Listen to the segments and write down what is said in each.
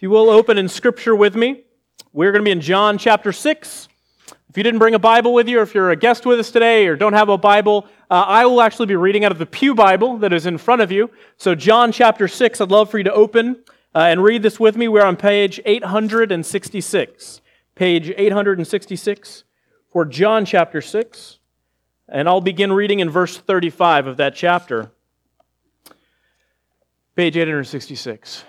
you will open in Scripture with me. We're going to be in John chapter 6. If you didn't bring a Bible with you, or if you're a guest with us today or don't have a Bible, I will actually be reading out of the Pew Bible that is in front of you. So John chapter 6, I'd love for you to open and read this with me. We're on page 866. Page 866 for John chapter 6. And I'll begin reading in verse 35 of that chapter. Page 866.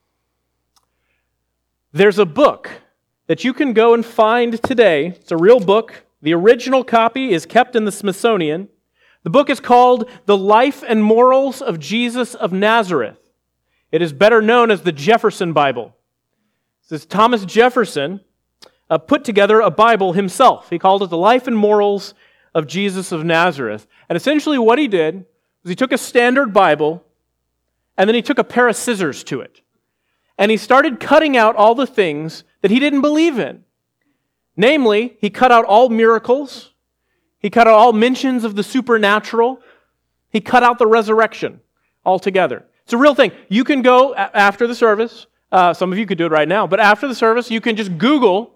There's a book that you can go and find today. It's a real book. The original copy is kept in the Smithsonian. The book is called The Life and Morals of Jesus of Nazareth. It is better known as the Jefferson Bible. This is Thomas Jefferson put together a Bible himself. He called it The Life and Morals of Jesus of Nazareth. And essentially what he did was he took a standard Bible and then he took a pair of scissors to it. And he started cutting out all the things that he didn't believe in. Namely, he cut out all miracles. He cut out all mentions of the supernatural. He cut out the resurrection altogether. It's a real thing. You can go after the service. Some of you could do it right now. But after the service, you can just Google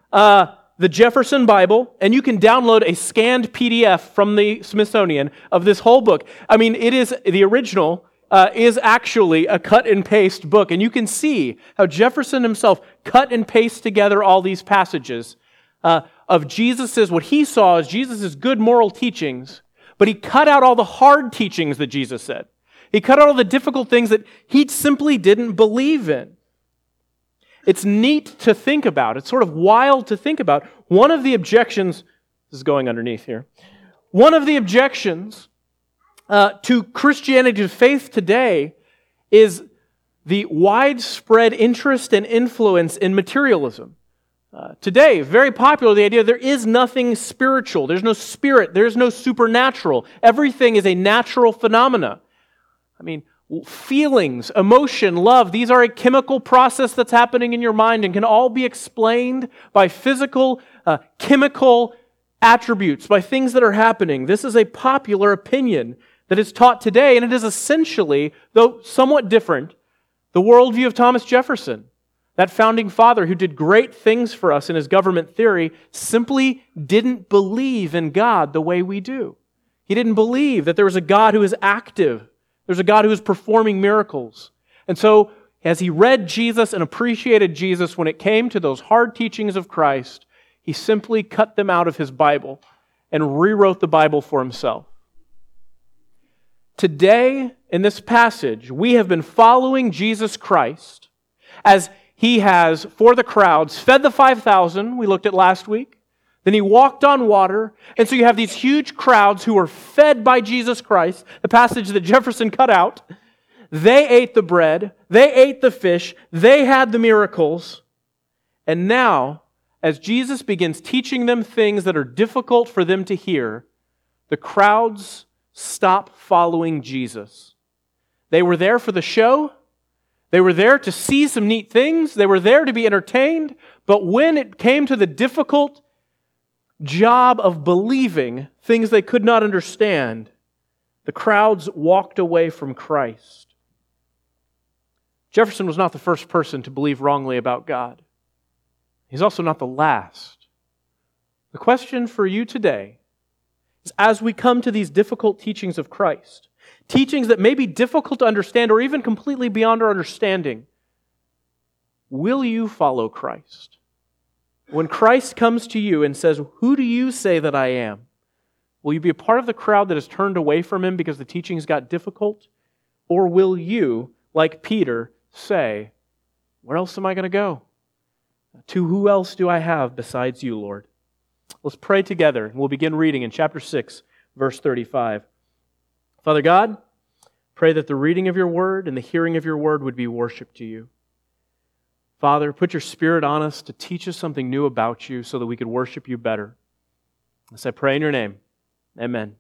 the Jefferson Bible, and you can download a scanned PDF from the Smithsonian of this whole book. I mean, it is the original. Is actually a cut and paste book. And you can see how Jefferson himself cut and paste together all these passages of Jesus's, what he saw as Jesus's good moral teachings, but he cut out all the hard teachings that Jesus said. He cut out all the difficult things that he simply didn't believe in. It's neat to think about. It's sort of wild to think about. One of the objections, this is going underneath here, one of the objections to Christianity, to faith today, is the widespread interest and influence in materialism. Today, very popular, the idea there is nothing spiritual, there's no spirit, there's no supernatural. Everything is a natural phenomena. I mean, feelings, emotion, love, these are a chemical process that's happening in your mind and can all be explained by physical, chemical attributes, by things that are happening. This is a popular opinion that is taught today, and it is essentially, though somewhat different, the worldview of Thomas Jefferson. That founding father who did great things for us in his government theory simply didn't believe in God the way we do. He didn't believe that there was a God who is active. There's a God who is performing miracles. And so, as he read Jesus and appreciated Jesus when it came to those hard teachings of Christ, he simply cut them out of his Bible and rewrote the Bible for himself. Today, in this passage, we have been following Jesus Christ as he has, for the crowds, fed the 5,000, we looked at last week. Then he walked on water. And so you have these huge crowds who are fed by Jesus Christ, the passage that Jefferson cut out. They ate the bread. They ate the fish. They had the miracles. And now, as Jesus begins teaching them things that are difficult for them to hear, the crowds stop following Jesus. They were there for the show. They were there to see some neat things. They were there to be entertained. But when it came to the difficult job of believing things they could not understand, the crowds walked away from Christ. Jefferson was not the first person to believe wrongly about God. He's also not the last. The question for you today is, as we come to these difficult teachings of Christ, teachings that may be difficult to understand or even completely beyond our understanding, will you follow Christ? When Christ comes to you and says, "Who do you say that I am?" will you be a part of the crowd that has turned away from him because the teachings got difficult? Or will you, like Peter, say, "Where else am I going to go? To who else do I have besides you, Lord?" Let's pray together, and we'll begin reading in chapter 6, verse 35. Father God, pray that the reading of your word and the hearing of your word would be worship to you. Father, put your Spirit on us to teach us something new about you so that we could worship you better. This I pray in your name. Amen.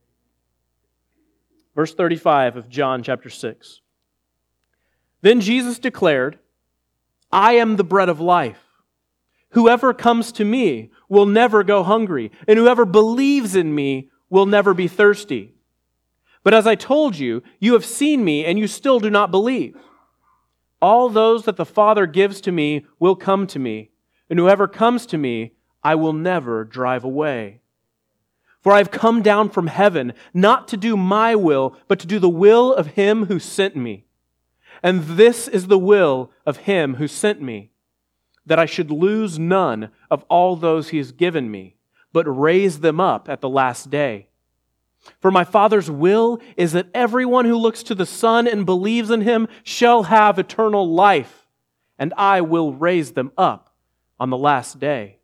Verse 35 of John chapter 6. Then Jesus declared, "I am the bread of life. Whoever comes to me will never go hungry, and whoever believes in me will never be thirsty. But as I told you, you have seen me, and you still do not believe. All those that the Father gives to me will come to me, and whoever comes to me, I will never drive away. For I have come down from heaven, not to do my will, but to do the will of him who sent me. And this is the will of him who sent me, that I should lose none of all those he has given me, but raise them up at the last day. For my Father's will is that everyone who looks to the Son and believes in him shall have eternal life, and I will raise them up on the last day.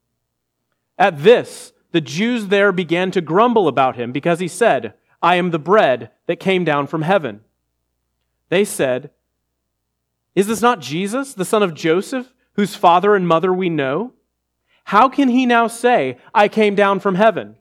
At this, the Jews there began to grumble about him because he said, I am the bread that came down from heaven. They said, Is this not Jesus, the son of Joseph, whose father and mother we know? How can he now say, I came down from heaven?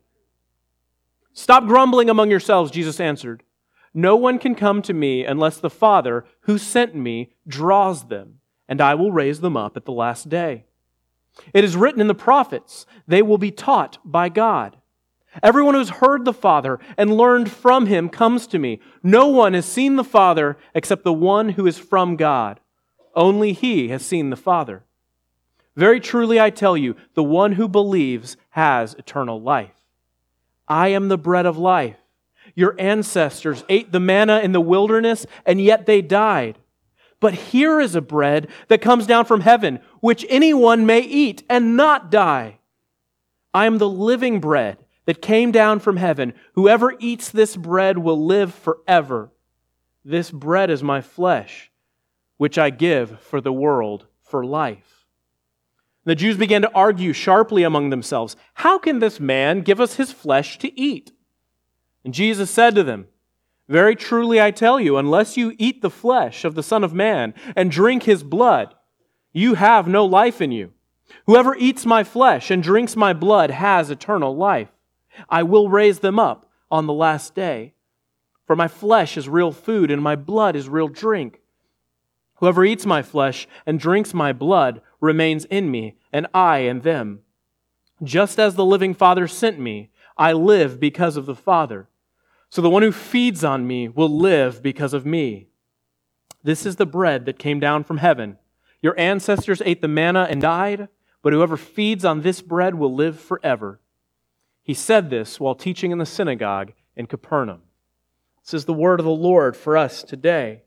Stop grumbling among yourselves, Jesus answered. No one can come to me unless the Father who sent me draws them, and I will raise them up at the last day. It is written in the prophets, they will be taught by God. Everyone who has heard the Father and learned from him comes to me. No one has seen the Father except the one who is from God. Only he has seen the Father. Very truly I tell you, the one who believes has eternal life. I am the bread of life. Your ancestors ate the manna in the wilderness, and yet they died. But here is a bread that comes down from heaven, which anyone may eat and not die. I am the living bread that came down from heaven. Whoever eats this bread will live forever. This bread is my flesh, which I give for the world for life. The Jews began to argue sharply among themselves, How can this man give us his flesh to eat? And Jesus said to them, Very truly I tell you, unless you eat the flesh of the Son of Man and drink his blood, you have no life in you. Whoever eats my flesh and drinks my blood has eternal life. I will raise them up on the last day. For my flesh is real food and my blood is real drink. Whoever eats my flesh and drinks my blood remains in me, and I in them. Just as the living Father sent me, I live because of the Father. So the one who feeds on me will live because of me. This is the bread that came down from heaven. Your ancestors ate the manna and died, but whoever feeds on this bread will live forever. He said this while teaching in the synagogue in Capernaum. This is the word of the Lord for us today.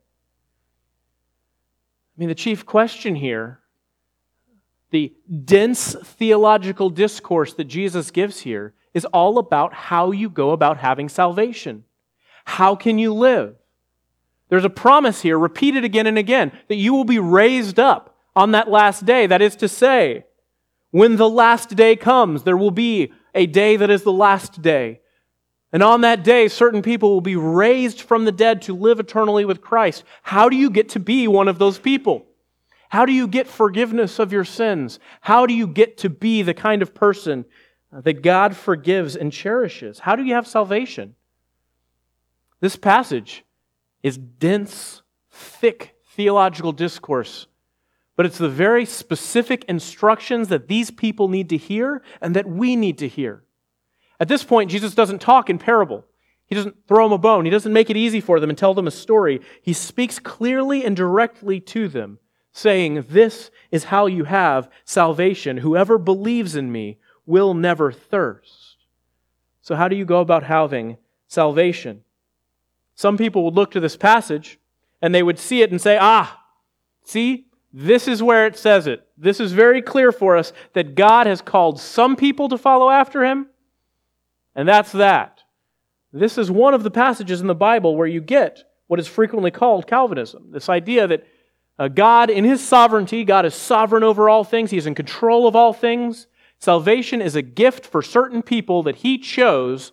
The chief question here, the dense theological discourse that Jesus gives here, is all about how you go about having salvation. How can you live? There's a promise here, repeated again and again, that you will be raised up on that last day. That is to say, when the last day comes, there will be a day that is the last day. And on that day, certain people will be raised from the dead to live eternally with Christ. How do you get to be one of those people? How do you get forgiveness of your sins? How do you get to be the kind of person that God forgives and cherishes? How do you have salvation? This passage is dense, thick theological discourse, but it's the very specific instructions that these people need to hear and that we need to hear. At this point, Jesus doesn't talk in parable. He doesn't throw them a bone. He doesn't make it easy for them and tell them a story. He speaks clearly and directly to them, saying, This is how you have salvation. Whoever believes in me will never thirst. So how do you go about having salvation? Some people would look to this passage and they would see it and say, see, this is where it says it. This is very clear for us that God has called some people to follow after Him, and that's that. This is one of the passages in the Bible where you get what is frequently called Calvinism. This idea that God, in His sovereignty, God is sovereign over all things. He is in control of all things. Salvation is a gift for certain people that He chose.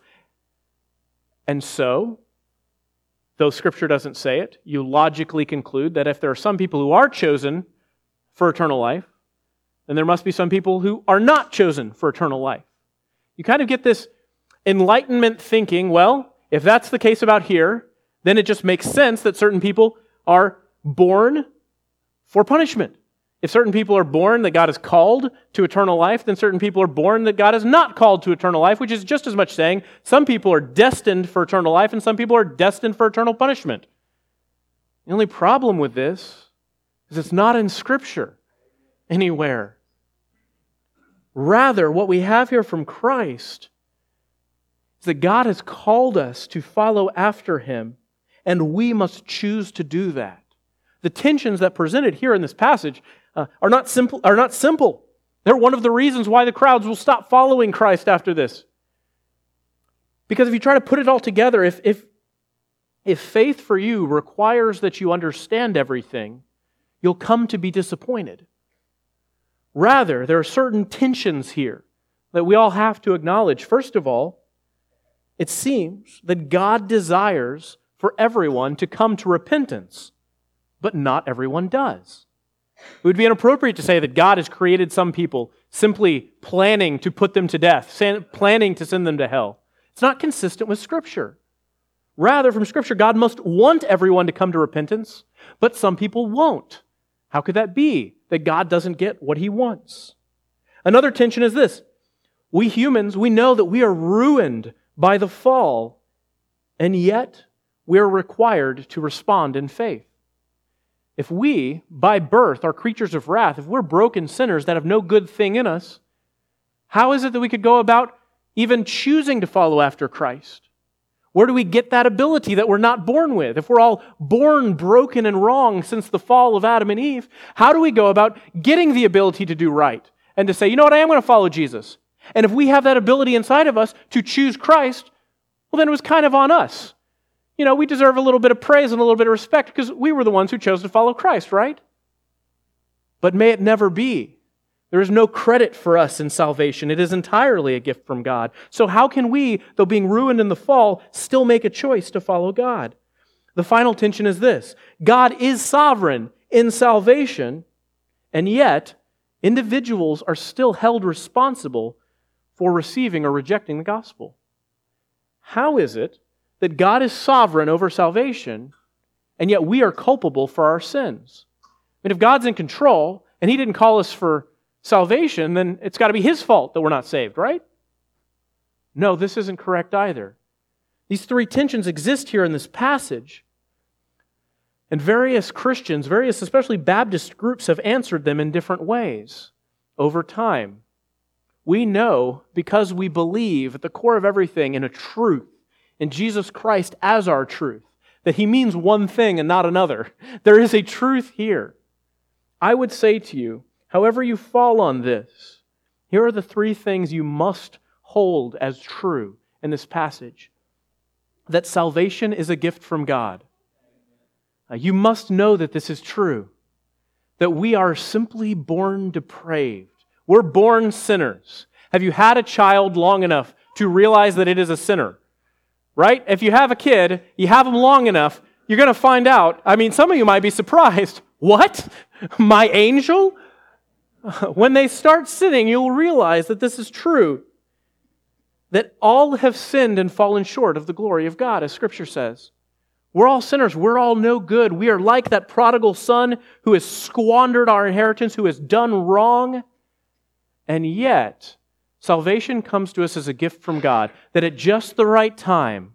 And so, though Scripture doesn't say it, you logically conclude that if there are some people who are chosen for eternal life, then there must be some people who are not chosen for eternal life. You kind of get this Enlightenment thinking, well, if that's the case about here, then it just makes sense that certain people are born for punishment. If certain people are born that God has called to eternal life, then certain people are born that God has not called to eternal life, which is just as much saying some people are destined for eternal life and some people are destined for eternal punishment. The only problem with this Because it's not in Scripture anywhere. Rather, what we have here from Christ is that God has called us to follow after Him, and we must choose to do that. The tensions that presented here in this passage are not simple. They're one of the reasons why the crowds will stop following Christ after this. Because if you try to put it all together, if faith for you requires that you understand everything, you'll come to be disappointed. Rather, there are certain tensions here that we all have to acknowledge. First of all, it seems that God desires for everyone to come to repentance, but not everyone does. It would be inappropriate to say that God has created some people simply planning to put them to death, planning to send them to hell. It's not consistent with Scripture. Rather, from Scripture, God must want everyone to come to repentance, but some people won't. How could that be, that God doesn't get what He wants? Another tension is this. We humans, we know that we are ruined by the fall, and yet we are required to respond in faith. If we, by birth, are creatures of wrath, if we're broken sinners that have no good thing in us, how is it that we could go about even choosing to follow after Christ? Where do we get that ability that we're not born with? If we're all born broken and wrong since the fall of Adam and Eve, how do we go about getting the ability to do right and to say, you know what, I am going to follow Jesus? And if we have that ability inside of us to choose Christ, well, then it was kind of on us. You know, we deserve a little bit of praise and a little bit of respect because we were the ones who chose to follow Christ, right? But may it never be. There is no credit for us in salvation. It is entirely a gift from God. So how can we, though being ruined in the fall, still make a choice to follow God? The final tension is this. God is sovereign in salvation, and yet individuals are still held responsible for receiving or rejecting the gospel. How is it that God is sovereign over salvation, and yet we are culpable for our sins? I mean, if God's in control, and He didn't call us for salvation, then it's got to be His fault that we're not saved, right? No, this isn't correct either. These three tensions exist here in this passage, and various Christians, especially Baptist groups, have answered them in different ways over time. We know, because we believe at the core of everything in a truth, in Jesus Christ as our truth, that He means one thing and not another. There is a truth here. I would say to you, however you fall on this, here are the three things you must hold as true in this passage. That salvation is a gift from God. You must know that this is true. That we are simply born depraved. We're born sinners. Have you had a child long enough to realize that it is a sinner? Right? If you have a kid, you have them long enough, you're going to find out. I mean, some of you might be surprised. What? My angel? When they start sinning, you'll realize that this is true. That all have sinned and fallen short of the glory of God, as Scripture says. We're all sinners. We're all no good. We are like that prodigal son who has squandered our inheritance, who has done wrong. And yet, salvation comes to us as a gift from God, that at just the right time,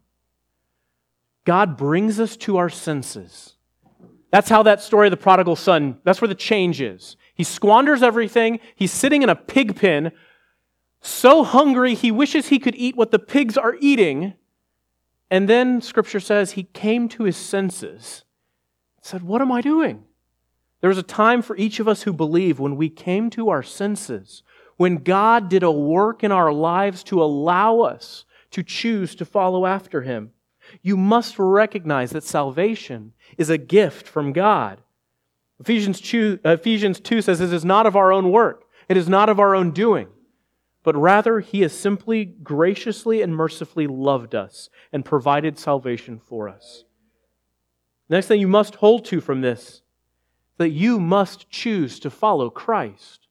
God brings us to our senses. That's how that story of the prodigal son, that's where the change is. He squanders everything. He's sitting in a pig pen, so hungry he wishes he could eat what the pigs are eating. And then Scripture says he came to his senses and said, what am I doing? There was a time for each of us who believe when we came to our senses, when God did a work in our lives to allow us to choose to follow after Him. You must recognize that salvation is a gift from God. Ephesians 2 says, it is not of our own work. It is not of our own doing. But rather, He has simply graciously and mercifully loved us and provided salvation for us. The next thing you must hold to from this, that you must choose to follow Christ.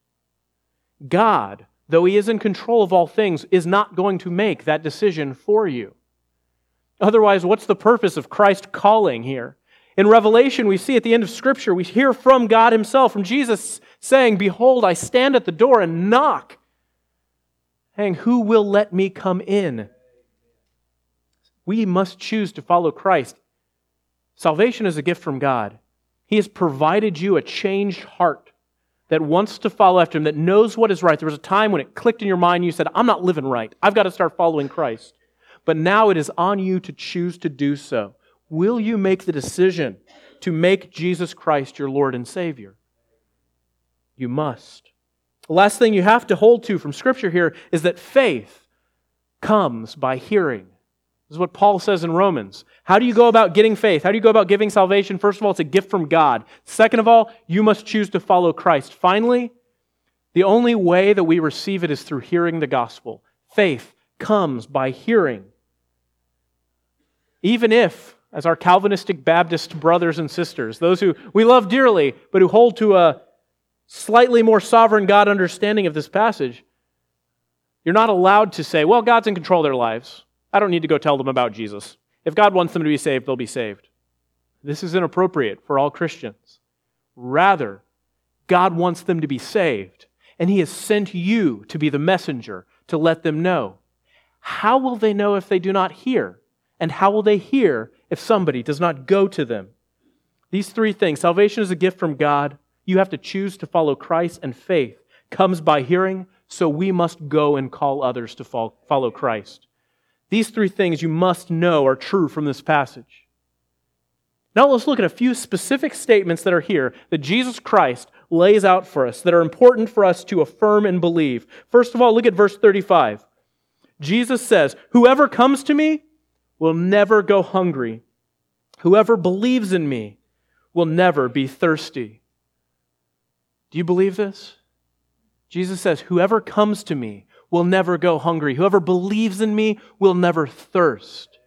God, though He is in control of all things, is not going to make that decision for you. Otherwise, what's the purpose of Christ calling here? In Revelation, we see at the end of Scripture, we hear from God Himself, from Jesus saying, behold, I stand at the door and knock. Saying, who will let me come in? We must choose to follow Christ. Salvation is a gift from God. He has provided you a changed heart that wants to follow after Him, that knows what is right. There was a time when it clicked in your mind and you said, I'm not living right. I've got to start following Christ. But now it is on you to choose to do so. Will you make the decision to make Jesus Christ your Lord and Savior? You must. The last thing you have to hold to from Scripture here is that faith comes by hearing. This is what Paul says in Romans. How do you go about getting faith? How do you go about giving salvation? First of all, it's a gift from God. Second of all, you must choose to follow Christ. Finally, the only way that we receive it is through hearing the gospel. Faith comes by hearing. Even if, as our Calvinistic Baptist brothers and sisters, those who we love dearly, but who hold to a slightly more sovereign God understanding of this passage, you're not allowed to say, well, God's in control of their lives. I don't need to go tell them about Jesus. If God wants them to be saved, they'll be saved. This is inappropriate for all Christians. Rather, God wants them to be saved, and He has sent you to be the messenger to let them know. How will they know if they do not hear? And how will they hear if somebody does not go to them? These three things. Salvation is a gift from God. You have to choose to follow Christ, and faith comes by hearing, so we must go and call others to follow Christ. These three things you must know are true from this passage. Now let's look at a few specific statements that are here that Jesus Christ lays out for us that are important for us to affirm and believe. First of all, look at verse 35. Jesus says, "Whoever comes to me will never go hungry. Whoever believes in me will never be thirsty." Do you believe this? Jesus says, "Whoever comes to me will never go hungry. Whoever believes in me will never thirst."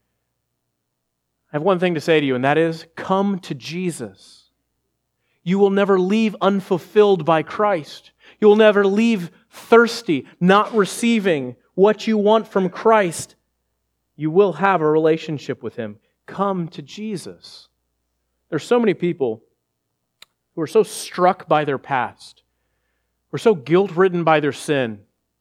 I have one thing to say to you, and that is, come to Jesus. You will never leave unfulfilled by Christ. You will never leave thirsty, not receiving what you want from Christ. You will have a relationship with Him. Come to Jesus. There's so many people who are so struck by their past, who are so guilt-ridden by their sin,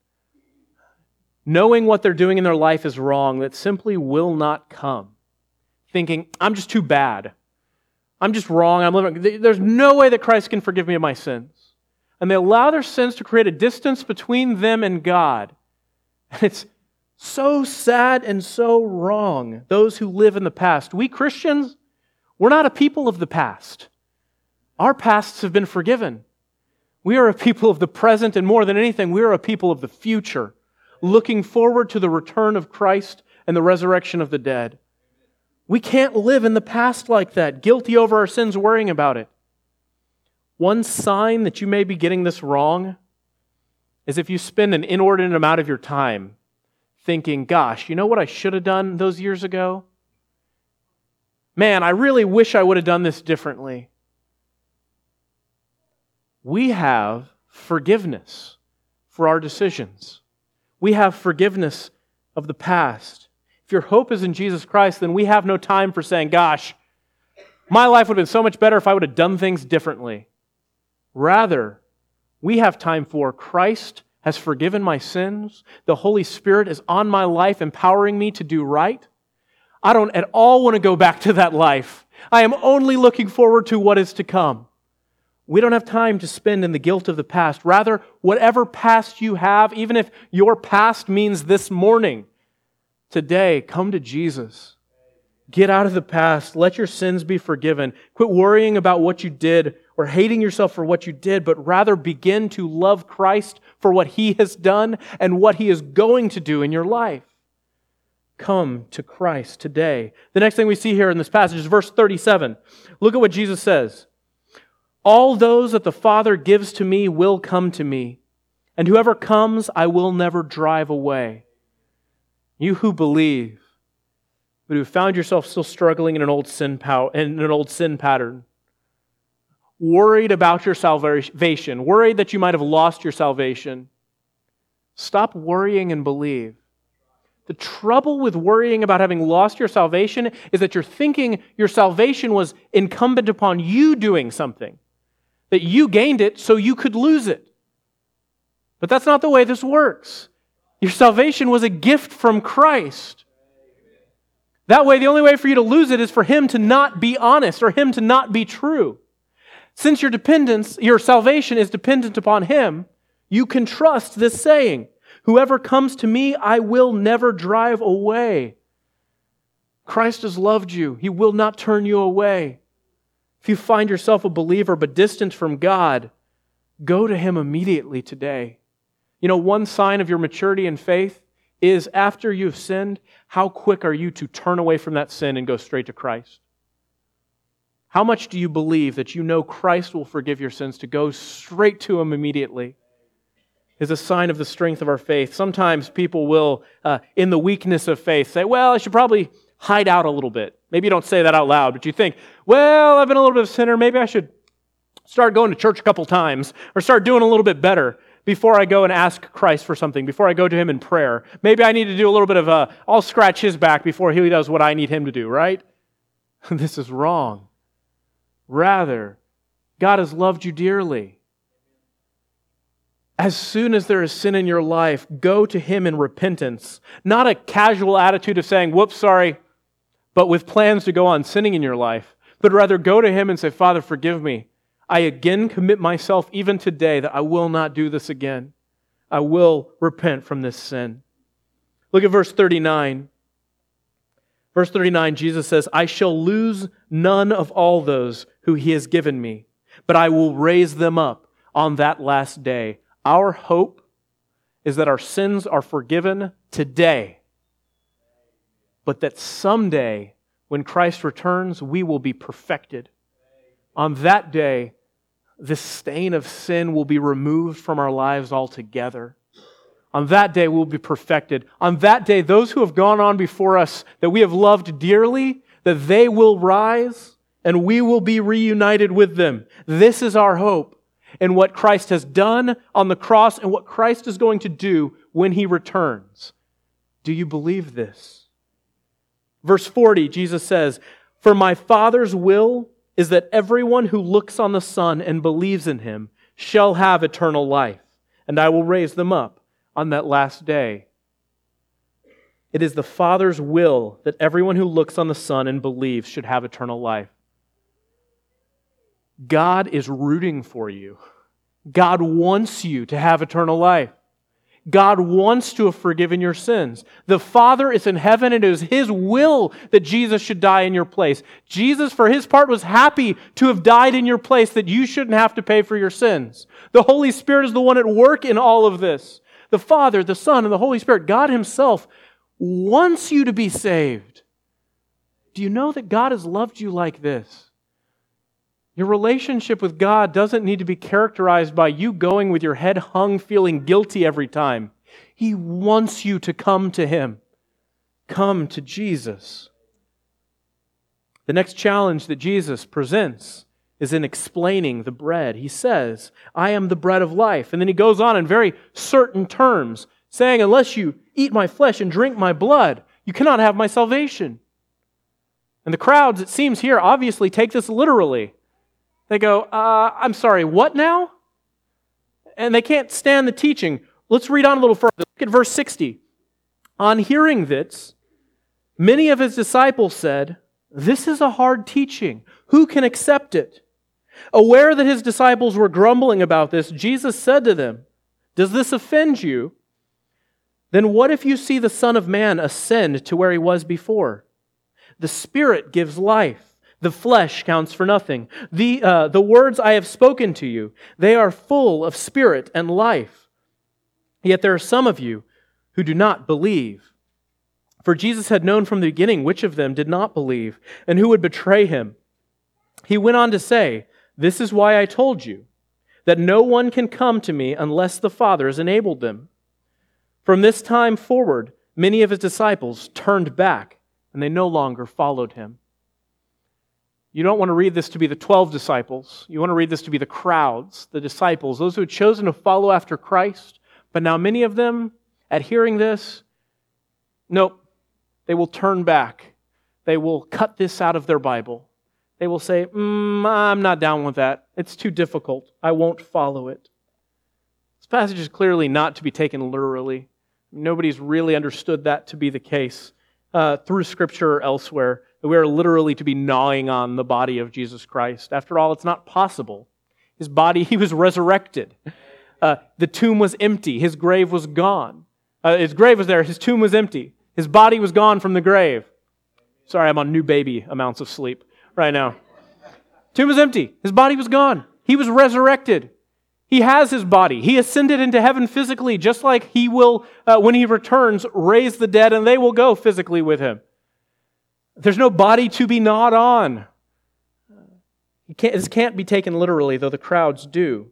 knowing what they're doing in their life is wrong, that simply will not come, thinking, I'm just too bad. I'm just wrong. I'm living. There's no way that Christ can forgive me of my sins. And they allow their sins to create a distance between them and God. And it's so sad and so wrong, those who live in the past. We Christians, we're not a people of the past. Our pasts have been forgiven. We are a people of the present, and more than anything, we are a people of the future, looking forward to the return of Christ and the resurrection of the dead. We can't live in the past like that, guilty over our sins, worrying about it. One sign that you may be getting this wrong is if you spend an inordinate amount of your time thinking, gosh, you know what I should have done those years ago? Man, I really wish I would have done this differently. We have forgiveness for our decisions. We have forgiveness of the past. If your hope is in Jesus Christ, then we have no time for saying, gosh, my life would have been so much better if I would have done things differently. Rather, we have time for Christ has forgiven my sins. The Holy Spirit is on my life, empowering me to do right. I don't at all want to go back to that life. I am only looking forward to what is to come. We don't have time to spend in the guilt of the past. Rather, whatever past you have, even if your past means this morning, today, come to Jesus. Get out of the past. Let your sins be forgiven. Quit worrying about what you did or hating yourself for what you did, but rather begin to love Christ for what He has done and what He is going to do in your life. Come to Christ today. The next thing we see here in this passage is verse 37. Look at what Jesus says. All those that the Father gives to me will come to me, and whoever comes I will never drive away. You who believe, but who found yourself still struggling in an old sin pattern, worried about your salvation, worried that you might have lost your salvation, stop worrying and believe. The trouble with worrying about having lost your salvation is that you're thinking your salvation was incumbent upon you doing something, that you gained it so you could lose it. But that's not the way this works. Your salvation was a gift from Christ. That way, the only way for you to lose it is for Him to not be honest or Him to not be true. Since your salvation is dependent upon Him, you can trust this saying, whoever comes to me, I will never drive away. Christ has loved you. He will not turn you away. If you find yourself a believer but distant from God, go to Him immediately today. You know, one sign of your maturity in faith is after you've sinned, how quick are you to turn away from that sin and go straight to Christ? How much do you believe that you know Christ will forgive your sins to go straight to Him immediately? Is a sign of the strength of our faith. Sometimes people will, in the weakness of faith, say, well, I should probably hide out a little bit. Maybe you don't say that out loud, but you think, well, I've been a little bit of a sinner. Maybe I should start going to church a couple times or start doing a little bit better before I go and ask Christ for something, before I go to Him in prayer. Maybe I need to do a little bit of I'll scratch His back before He does what I need Him to do, right? This is wrong. Rather, God has loved you dearly. As soon as there is sin in your life, go to Him in repentance. Not a casual attitude of saying, whoops, sorry, but with plans to go on sinning in your life. But rather go to Him and say, Father, forgive me. I again commit myself even today that I will not do this again. I will repent from this sin. Look at verse 39. Verse 39, Jesus says, I shall lose none of all those who He has given me, but I will raise them up on that last day. Our hope is that our sins are forgiven today, but that someday, when Christ returns, we will be perfected. On that day, the stain of sin will be removed from our lives altogether. On that day, we'll be perfected. On that day, those who have gone on before us, that we have loved dearly, that they will rise and we will be reunited with them. This is our hope. And what Christ has done on the cross and what Christ is going to do when He returns. Do you believe this? Verse 40, Jesus says, for my Father's will is that everyone who looks on the Son and believes in Him shall have eternal life, and I will raise them up on that last day. It is the Father's will that everyone who looks on the Son and believes should have eternal life. God is rooting for you. God wants you to have eternal life. God wants to have forgiven your sins. The Father is in heaven and it is His will that Jesus should die in your place. Jesus, for His part, was happy to have died in your place that you shouldn't have to pay for your sins. The Holy Spirit is the one at work in all of this. The Father, the Son, and the Holy Spirit, God Himself wants you to be saved. Do you know that God has loved you like this? Your relationship with God doesn't need to be characterized by you going with your head hung, feeling guilty every time. He wants you to come to Him. Come to Jesus. The next challenge that Jesus presents is in explaining the bread. He says, I am the bread of life. And then He goes on in very certain terms, saying, unless you eat my flesh and drink my blood, you cannot have my salvation. And the crowds, it seems here, obviously take this literally. They go, I'm sorry, what now? And they can't stand the teaching. Let's read on a little further. Look at verse 60. On hearing this, many of His disciples said, this is a hard teaching. Who can accept it? Aware that His disciples were grumbling about this, Jesus said to them, does this offend you? Then what if you see the Son of Man ascend to where He was before? The Spirit gives life. The flesh counts for nothing. The words I have spoken to you, they are full of spirit and life. Yet there are some of you who do not believe. For Jesus had known from the beginning which of them did not believe and who would betray Him. He went on to say, this is why I told you, that no one can come to me unless the Father has enabled them. From this time forward, many of His disciples turned back and they no longer followed Him. You don't want to read this to be the 12 disciples. You want to read this to be the crowds, the disciples, those who had chosen to follow after Christ. But now many of them, at hearing this, nope, they will turn back. They will cut this out of their Bible. They will say, I'm not down with that. It's too difficult. I won't follow it. This passage is clearly not to be taken literally. Nobody's really understood that to be the case through Scripture or elsewhere. that we are literally to be gnawing on the body of Jesus Christ. After all, it's not possible. His body, he was resurrected. The tomb was empty. His grave was gone. His grave was there. His tomb was empty. His body was gone from the grave. Sorry, I'm on new baby amounts of sleep right now. Tomb was empty. His body was gone. He was resurrected. He has his body. He ascended into heaven physically, just like he will, when he returns, raise the dead, and they will go physically with him. There's no body to be gnawed on. This can't be taken literally, though the crowds do.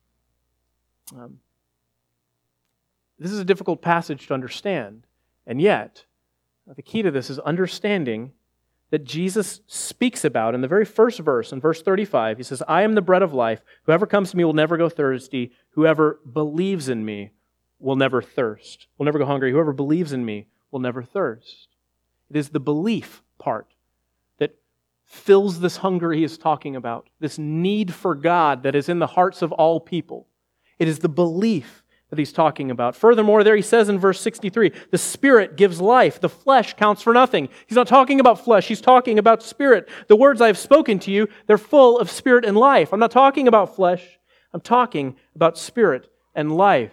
This is a difficult passage to understand, and yet, the key to this is understanding that Jesus speaks about in the very first verse, in verse 35. He says, I am the bread of life. Whoever comes to me will never go thirsty. Whoever believes in me will never thirst, will never go hungry. Whoever believes in me will never thirst. It is the belief part that fills this hunger he is talking about, this need for God that is in the hearts of all people. It is the belief that he's talking about. Furthermore, there he says in verse 63, the Spirit gives life. The flesh counts for nothing. He's not talking about flesh. He's talking about Spirit. The words I have spoken to you, they're full of Spirit and life. I'm not talking about flesh. I'm talking about Spirit and life.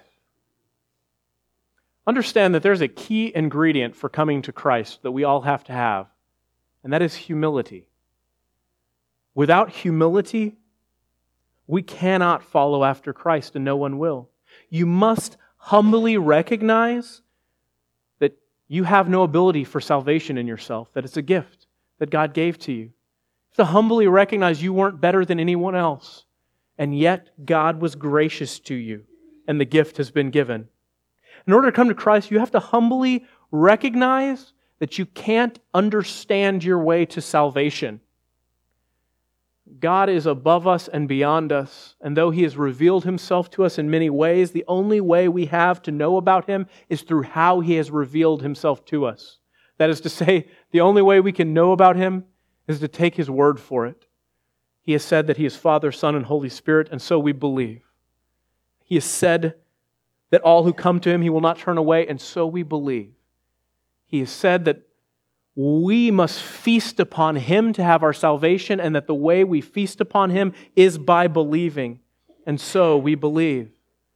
Understand that there's a key ingredient for coming to Christ that we all have to have, and that is humility. Without humility, we cannot follow after Christ, and no one will. You must humbly recognize that you have no ability for salvation in yourself, that it's a gift that God gave to you. You have to humbly recognize you weren't better than anyone else, and yet God was gracious to you, and the gift has been given. In order to come to Christ, you have to humbly recognize that you can't understand your way to salvation. God is above us and beyond us, and though He has revealed Himself to us in many ways, the only way we have to know about Him is through how He has revealed Himself to us. That is to say, the only way we can know about Him is to take His word for it. He has said that He is Father, Son, and Holy Spirit, and so we believe. He has said that all who come to Him He will not turn away, and so we believe. He has said that we must feast upon Him to have our salvation, and that the way we feast upon Him is by believing. And so we believe.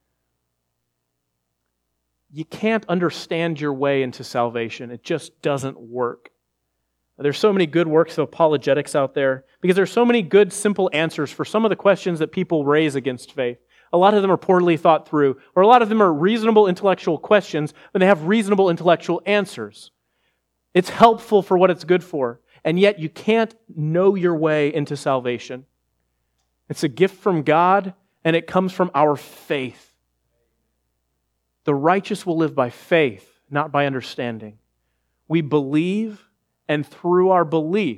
You can't understand your way into salvation. It just doesn't work. There's so many good works of apologetics out there because there's so many good, simple answers for some of the questions that people raise against faith. A lot of them are poorly thought through, or a lot of them are reasonable intellectual questions, but they have reasonable intellectual answers. It's helpful for what it's good for, and yet you can't know your way into salvation. It's a gift from God, and it comes from our faith. The righteous will live by faith, not by understanding. We believe, and through our belief,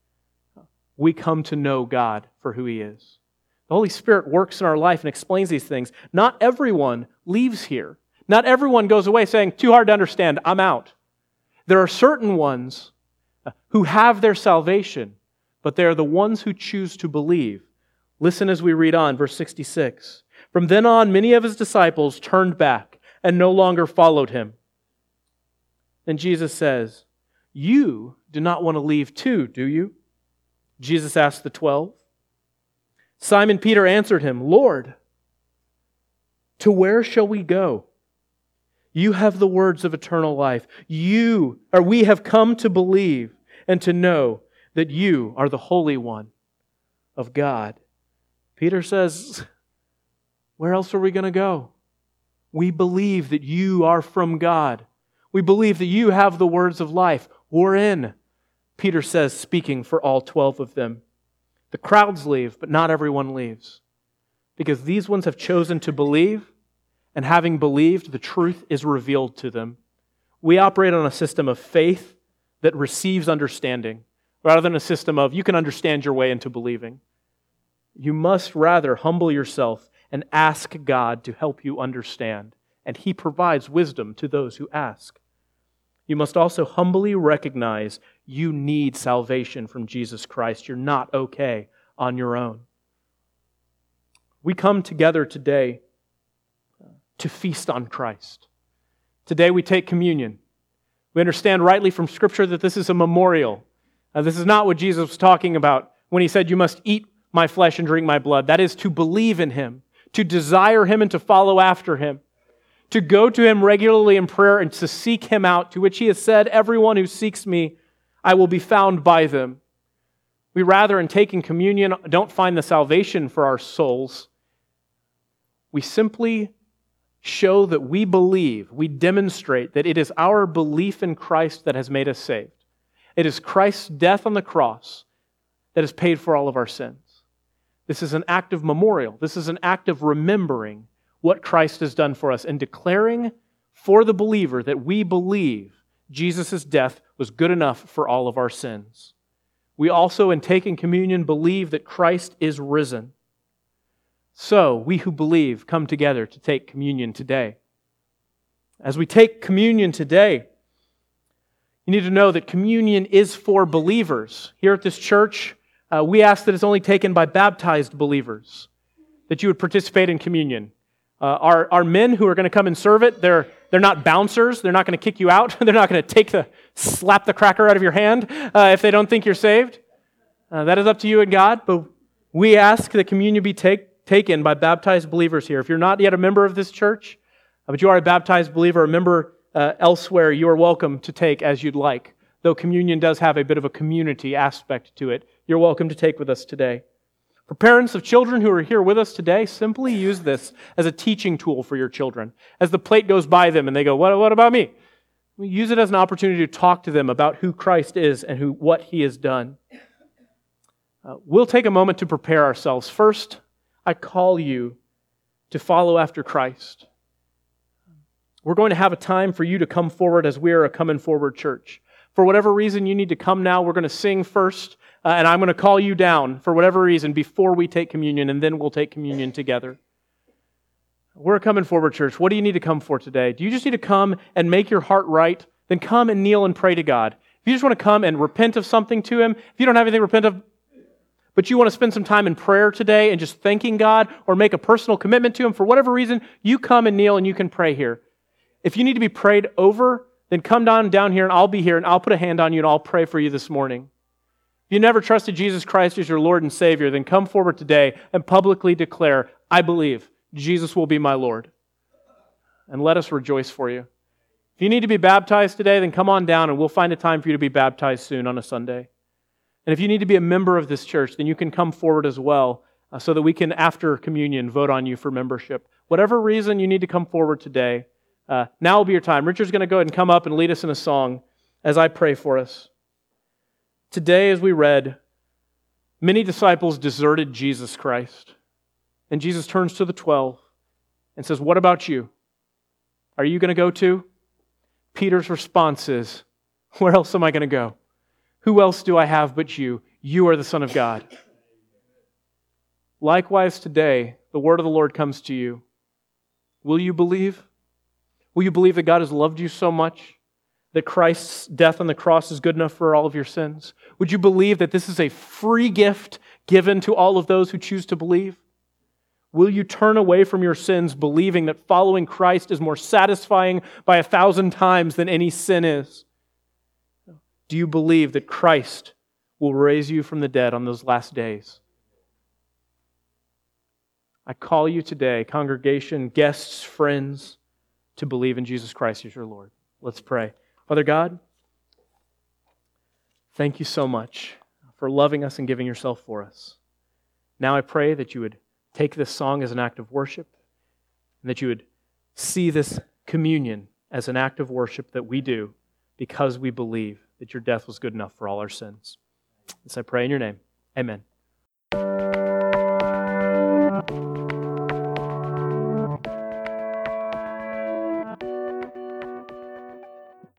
we come to know God for who He is. The Holy Spirit works in our life and explains these things. Not everyone leaves here. Not everyone goes away saying, too hard to understand, I'm out. There are certain ones who have their salvation, but they are the ones who choose to believe. Listen as we read on, verse 66. From then on, many of His disciples turned back and no longer followed Him. Then Jesus says, you do not want to leave too, do you? Jesus asked the 12. Simon Peter answered Him, Lord, to where shall we go? You have the words of eternal life. We have come to believe and to know that You are the Holy One of God. Peter says, where else are we going to go? We believe that You are from God. We believe that You have the words of life. We're in. Peter says, speaking for all 12 of them. The crowds leave, but not everyone leaves. Because these ones have chosen to believe, and having believed, the truth is revealed to them. We operate on a system of faith that receives understanding, rather than a system of you can understand your way into believing. You must rather humble yourself and ask God to help you understand, and He provides wisdom to those who ask. You must also humbly recognize you need salvation from Jesus Christ. You're not okay on your own. We come together today to feast on Christ. Today we take communion. We understand rightly from Scripture that this is a memorial. This is not what Jesus was talking about when he said, you must eat my flesh and drink my blood. That is to believe in him, to desire him and to follow after him, to go to him regularly in prayer and to seek him out, to which he has said, everyone who seeks me, I will be found by them. We rather, in taking communion, don't find the salvation for our souls. We simply show that we believe, we demonstrate that it is our belief in Christ that has made us saved. It is Christ's death on the cross that has paid for all of our sins. This is an act of memorial. This is an act of remembering what Christ has done for us and declaring for the believer that we believe Jesus' death was good enough for all of our sins. We also, in taking communion, believe that Christ is risen. So, we who believe come together to take communion today. As we take communion today, you need to know that communion is for believers. Here at this church, we ask that it's only taken by baptized believers, that you would participate in communion. Our men who are going to come and serve it, they're not bouncers. They're not going to kick you out. They're not going to slap the cracker out of your hand if they don't think you're saved. That is up to you and God. But we ask that communion be taken by baptized believers here. If you're not yet a member of this church, but you are a baptized believer, a member elsewhere, you are welcome to take as you'd like. Though communion does have a bit of a community aspect to it, you're welcome to take with us today. For parents of children who are here with us today, simply use this as a teaching tool for your children. As the plate goes by them and they go, what about me? We use it as an opportunity to talk to them about who Christ is and what He has done. We'll take a moment to prepare ourselves. First, I call you to follow after Christ. We're going to have a time for you to come forward as we are a coming forward church. For whatever reason you need to come now, we're going to sing first, and I'm going to call you down for whatever reason before we take communion, and then we'll take communion together. We're a coming forward church. What do you need to come for today? Do you just need to come and make your heart right? Then come and kneel and pray to God. If you just want to come and repent of something to Him, if you don't have anything to repent of, but you want to spend some time in prayer today and just thanking God or make a personal commitment to Him for whatever reason, you come and kneel and you can pray here. If you need to be prayed over, then come down here and I'll be here and I'll put a hand on you and I'll pray for you this morning. If you never trusted Jesus Christ as your Lord and Savior, then come forward today and publicly declare, I believe Jesus will be my Lord. And let us rejoice for you. If you need to be baptized today, then come on down and we'll find a time for you to be baptized soon on a Sunday. And if you need to be a member of this church, then you can come forward as well so that we can, after communion, vote on you for membership. Whatever reason you need to come forward today, now will be your time. Richard's going to go ahead and come up and lead us in a song as I pray for us. Today, as we read, many disciples deserted Jesus Christ. And Jesus turns to the 12 and says, what about you? Are you going to go too? Peter's response is, where else am I going to go? Who else do I have but you? You are the Son of God. Likewise today, the word of the Lord comes to you. Will you believe? Will you believe that God has loved you so much that Christ's death on the cross is good enough for all of your sins? Would you believe that this is a free gift given to all of those who choose to believe? Will you turn away from your sins, believing that following Christ is more satisfying by 1,000 times than any sin is? Do you believe that Christ will raise you from the dead on those last days? I call you today, congregation, guests, friends, to believe in Jesus Christ as your Lord. Let's pray. Father God, thank you so much for loving us and giving yourself for us. Now I pray that you would take this song as an act of worship and that you would see this communion as an act of worship that we do because we believe that your death was good enough for all our sins. This I pray in your name. Amen.